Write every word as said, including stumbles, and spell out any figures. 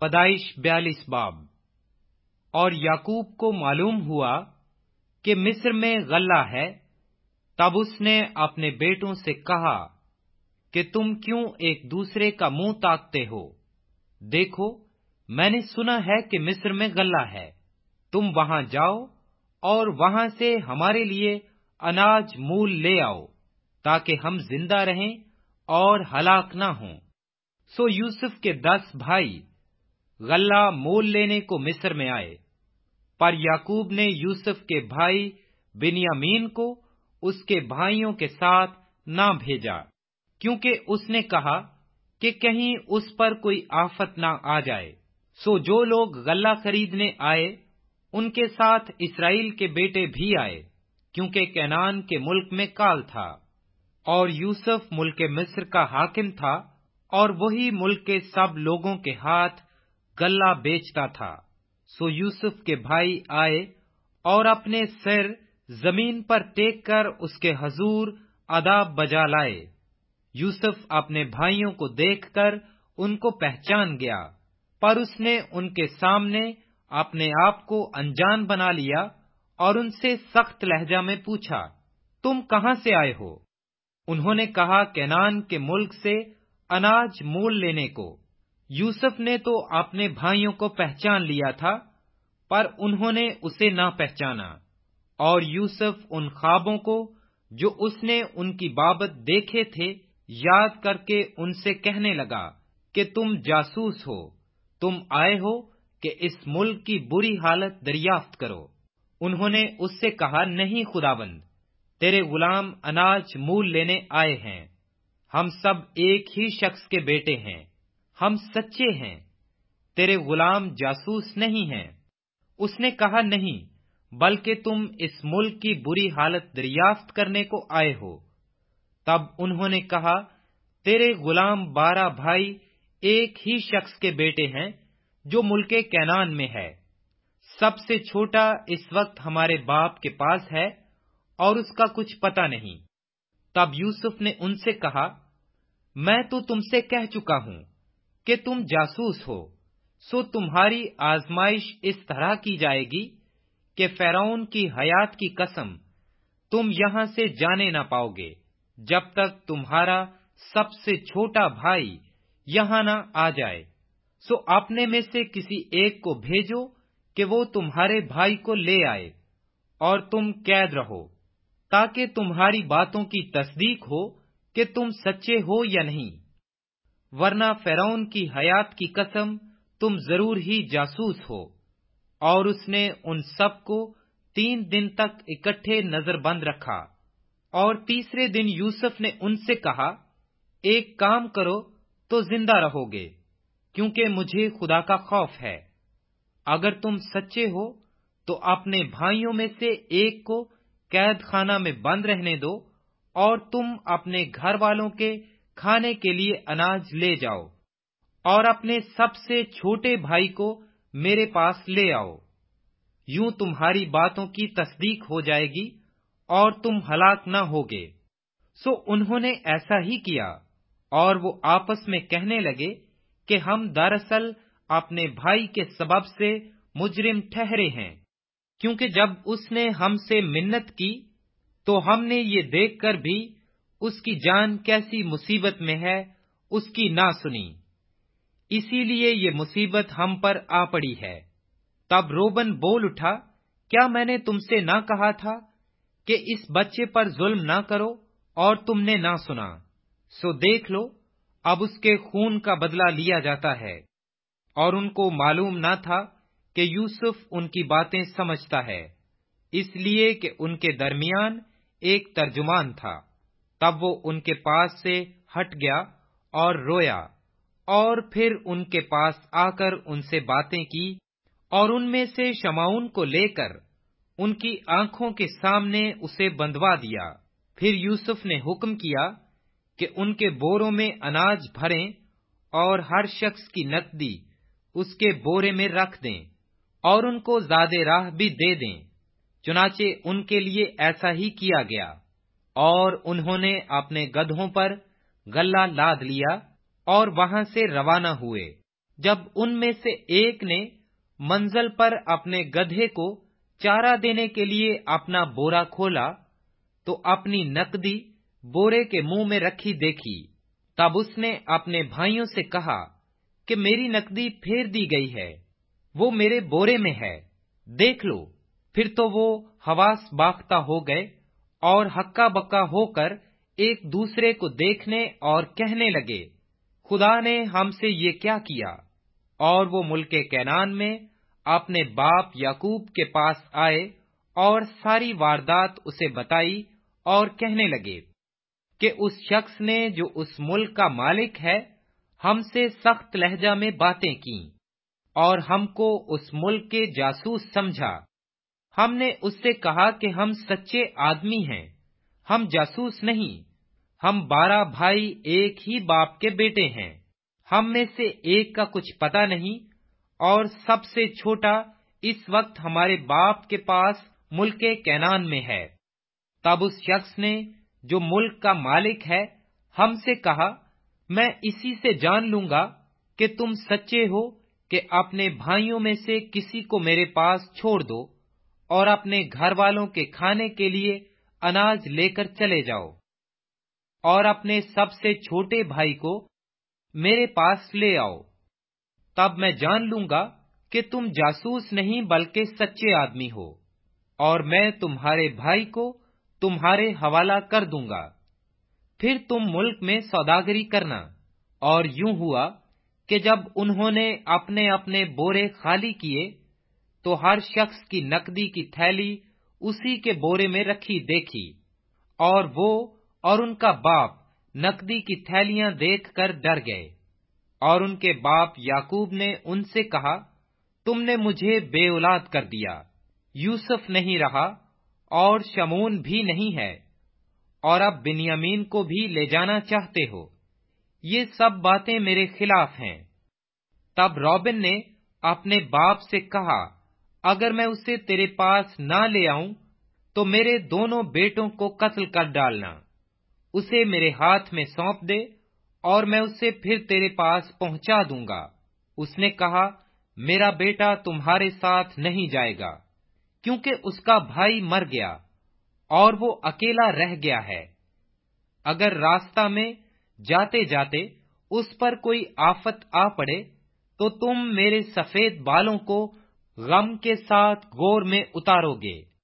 پیدائش بیالیس باب۔ اور یعقوب کو معلوم ہوا کہ مصر میں غلہ ہے، تب اس نے اپنے بیٹوں سے کہا کہ تم کیوں ایک دوسرے کا منہ تاکتے ہو؟ دیکھو، میں نے سنا ہے کہ مصر میں غلہ ہے، تم وہاں جاؤ اور وہاں سے ہمارے لیے اناج مول لے آؤ، تاکہ ہم زندہ رہیں اور ہلاک نہ ہوں۔ سو یوسف کے دس بھائی غلہ مول لینے کو مصر میں آئے، پر یعقوب نے یوسف کے بھائی بنیامین کو اس کے بھائیوں کے ساتھ نہ بھیجا، کیونکہ اس نے کہا کہ کہیں اس پر کوئی آفت نہ آ جائے۔ سو جو لوگ غلہ خریدنے آئے ان کے ساتھ اسرائیل کے بیٹے بھی آئے، کیونکہ کنعان کے ملک میں کال تھا، اور یوسف ملک مصر کا حاکم تھا، اور وہی ملک کے سب لوگوں کے ہاتھ غلہ بیچتا تھا۔ سو یوسف کے بھائی آئے اور اپنے سر زمین پر ٹیک کر اس کے حضور آداب بجا لائے۔ یوسف اپنے بھائیوں کو دیکھ کر ان کو پہچان گیا، پر اس نے ان کے سامنے اپنے آپ کو انجان بنا لیا اور ان سے سخت لہجہ میں پوچھا، تم کہاں سے آئے ہو؟ انہوں نے کہا، کنعان کے ملک سے اناج مول لینے کو۔ یوسف نے تو اپنے بھائیوں کو پہچان لیا تھا، پر انہوں نے اسے نہ پہچانا، اور یوسف ان خوابوں کو جو اس نے ان کی بابت دیکھے تھے یاد کر کے ان سے کہنے لگا کہ تم جاسوس ہو، تم آئے ہو کہ اس ملک کی بری حالت دریافت کرو۔ انہوں نے اس سے کہا، نہیں خداوند، تیرے غلام اناج مول لینے آئے ہیں، ہم سب ایک ہی شخص کے بیٹے ہیں، ہم سچے ہیں، تیرے غلام جاسوس نہیں ہیں۔ اس نے کہا، نہیں، بلکہ تم اس ملک کی بری حالت دریافت کرنے کو آئے ہو۔ تب انہوں نے کہا، تیرے غلام بارہ بھائی ایک ہی شخص کے بیٹے ہیں جو ملک کنعان میں ہے، سب سے چھوٹا اس وقت ہمارے باپ کے پاس ہے اور اس کا کچھ پتہ نہیں۔ تب یوسف نے ان سے کہا، میں تو تم سے کہہ چکا ہوں کہ تم جاسوس ہو، سو تمہاری آزمائش اس طرح کی جائے گی کہ فرعون کی حیات کی قسم تم یہاں سے جانے نہ پاؤ گے، جب تک تمہارا سب سے چھوٹا بھائی یہاں نہ آ جائے۔ سو اپنے میں سے کسی ایک کو بھیجو کہ وہ تمہارے بھائی کو لے آئے، اور تم قید رہو، تاکہ تمہاری باتوں کی تصدیق ہو کہ تم سچے ہو یا نہیں، ورنہ فرعون کی حیات کی قسم تم ضرور ہی جاسوس ہو۔ اور اس نے ان سب کو تین دن تک اکٹھے نظر بند رکھا، اور تیسرے دن یوسف نے ان سے کہا، ایک کام کرو تو زندہ رہو گے، کیونکہ مجھے خدا کا خوف ہے۔ اگر تم سچے ہو تو اپنے بھائیوں میں سے ایک کو قید خانہ میں بند رہنے دو، اور تم اپنے گھر والوں کے کھانے کے لیے اناج لے جاؤ، اور اپنے سب سے چھوٹے بھائی کو میرے پاس لے آؤ۔ یوں تمہاری باتوں کی تصدیق ہو جائے گی اور تم ہلاک نہ ہوگے۔ سو انہوں نے ایسا ہی کیا، اور وہ آپس میں کہنے لگے کہ ہم دراصل اپنے بھائی کے سبب سے مجرم ٹھہرے ہیں، کیونکہ جب اس نے ہم سے منت کی تو ہم نے یہ دیکھ کر بھی اس کی جان کیسی مصیبت میں ہے اس کی نہ سنی، اسی لیے یہ مصیبت ہم پر آ پڑی ہے۔ تب روبن بول اٹھا، کیا میں نے تم سے نہ کہا تھا کہ اس بچے پر ظلم نہ کرو، اور تم نے نہ سنا؟ سو دیکھ لو، اب اس کے خون کا بدلہ لیا جاتا ہے۔ اور ان کو معلوم نہ تھا کہ یوسف ان کی باتیں سمجھتا ہے، اس لیے کہ ان کے درمیان ایک ترجمان تھا۔ تب وہ ان کے پاس سے ہٹ گیا اور رویا، اور پھر ان کے پاس آ کر ان سے باتیں کی، اور ان میں سے شمعون کو لے کر ان کی آنکھوں کے سامنے اسے بندھوا دیا۔ پھر یوسف نے حکم کیا کہ ان کے بوروں میں اناج بھریں، اور ہر شخص کی نقدی اس کے بورے میں رکھ دیں، اور ان کو زاد راہ بھی دے دیں۔ چنانچہ ان کے لیے ایسا ہی کیا گیا، اور انہوں نے اپنے گدھوں پر غلہ لاد لیا اور وہاں سے روانہ ہوئے۔ جب ان میں سے ایک نے منزل پر اپنے گدھے کو چارہ دینے کے لیے اپنا بورا کھولا تو اپنی نقدی بورے کے منہ میں رکھی دیکھی، تب اس نے اپنے بھائیوں سے کہا کہ میری نقدی پھیر دی گئی ہے، وہ میرے بورے میں ہے، دیکھ لو۔ پھر تو وہ حواس باختہ ہو گئے اور ہکا بکا ہو کر ایک دوسرے کو دیکھنے اور کہنے لگے، خدا نے ہم سے یہ کیا کیا؟ اور وہ ملک کنعان میں اپنے باپ یعقوب کے پاس آئے اور ساری واردات اسے بتائی اور کہنے لگے کہ اس شخص نے جو اس ملک کا مالک ہے ہم سے سخت لہجہ میں باتیں کی اور ہم کو اس ملک کے جاسوس سمجھا۔ ہم نے اس سے کہا کہ ہم سچے آدمی ہیں، ہم جاسوس نہیں، ہم بارہ بھائی ایک ہی باپ کے بیٹے ہیں، ہم میں سے ایک کا کچھ پتہ نہیں، اور سب سے چھوٹا اس وقت ہمارے باپ کے پاس ملک کنعان میں ہے۔ تب اس شخص نے جو ملک کا مالک ہے ہم سے کہا، میں اسی سے جان لوں گا کہ تم سچے ہو کہ اپنے بھائیوں میں سے کسی کو میرے پاس چھوڑ دو اور اپنے گھر والوں کے کھانے کے لیے اناج لے کر چلے جاؤ، اور اپنے سب سے چھوٹے بھائی کو میرے پاس لے آؤ، تب میں جان لوں گا کہ تم جاسوس نہیں بلکہ سچے آدمی ہو، اور میں تمہارے بھائی کو تمہارے حوالہ کر دوں گا۔ پھر تم ملک میں سوداگری کرنا۔ اور یوں ہوا کہ جب انہوں نے اپنے اپنے بورے خالی کیے تو ہر شخص کی نقدی کی تھیلی اسی کے بورے میں رکھی دیکھی، اور وہ اور ان کا باپ نقدی کی تھیلیاں دیکھ کر ڈر گئے۔ اور ان کے باپ یعقوب نے ان سے کہا، تم نے مجھے بے اولاد کر دیا، یوسف نہیں رہا اور شمعون بھی نہیں ہے، اور اب بنیامین کو بھی لے جانا چاہتے ہو، یہ سب باتیں میرے خلاف ہیں۔ تب روبن نے اپنے باپ سے کہا، اگر میں اسے تیرے پاس نہ لے آؤں تو میرے دونوں بیٹوں کو قتل کر ڈالنا، اسے میرے ہاتھ میں سونپ دے اور میں اسے پھر تیرے پاس پہنچا دوں گا۔ اس نے کہا، میرا بیٹا تمہارے ساتھ نہیں جائے گا، کیونکہ اس کا بھائی مر گیا اور وہ اکیلا رہ گیا ہے۔ اگر راستہ میں جاتے جاتے اس پر کوئی آفت آ پڑے تو تم میرے سفید بالوں کو غم کے ساتھ گور میں اتارو گے۔